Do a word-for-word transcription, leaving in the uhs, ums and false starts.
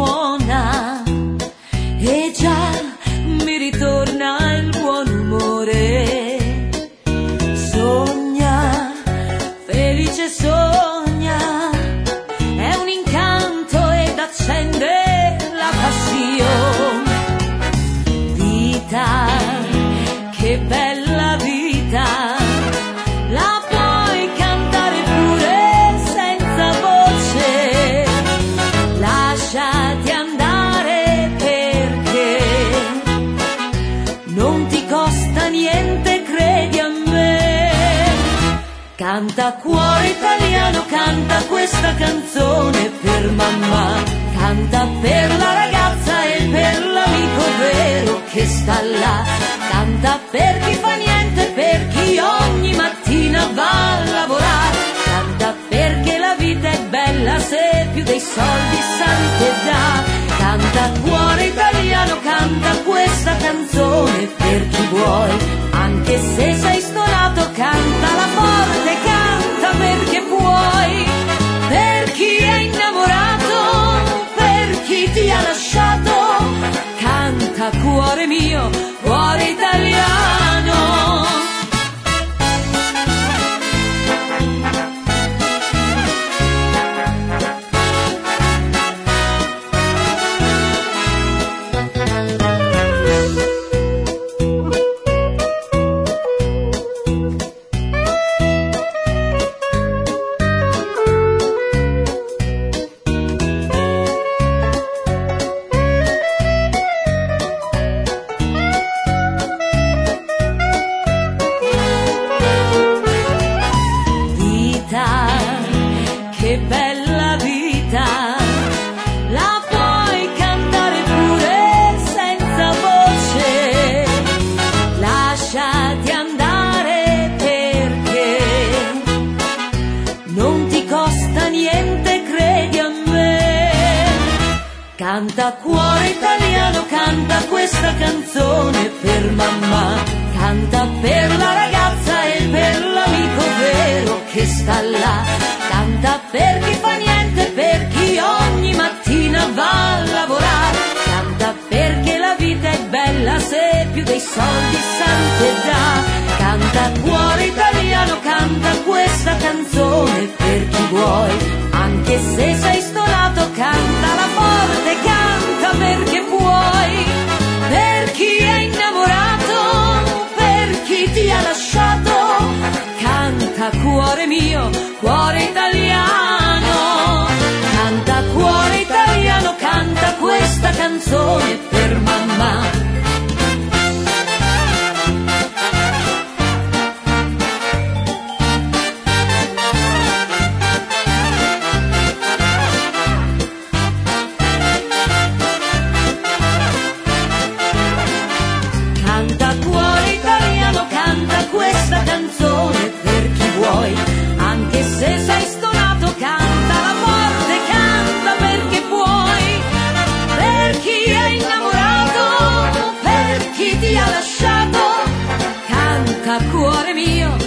buona e già mi ritorna il buon umore. Sogna, felice sogna, è un incanto ed accende la passione. Vita, che bella vita, la puoi cantare pure senza voce. Lasciati andare perché non ti costa niente, credi a me. Canta cuore italiano, canta questa canzone per mamma, canta per la ragazza e per l'amico vero che sta là. Canta per chi fa niente, per chi ogni mattina va a lavorare. Canta perché la vita è bella se più dei soldi sai che dà. Canta cuore italiano, canta questa canzone per chi vuoi. Anche se sei stonato, cantala forte, canta perché puoi. Per chi è innamorato, per chi ti ha lasciato, canta cuore mio, cuore italiano. Che bella vita, la puoi cantare pure senza voce. Lasciati andare perché non ti costa niente, credi a me. Canta cuore italiano, canta questa canzone per mamma, canta per la ragazza e per l'amico vero che sta là. Canta per chi fa niente, per chi ogni mattina va a lavorare. Canta perché la vita è bella se più dei soldi sai che dà. Canta cuore italiano, canta questa canzone per chi vuoi. Anche se sei stonato, cantala forte, canta perché puoi. Per chi è innamorato, per chi ti ha lasciato, canta cuore mio, cuore italiano. Canta cuore italiano, canta questa canzone per mamma. Canta cuore italiano, canta questa canzone per chi vuoi. Anche se sei stonato, cantala forte, canta perché puoi. Per chi è innamorato, per chi ti ha lasciato, canta cuore mio,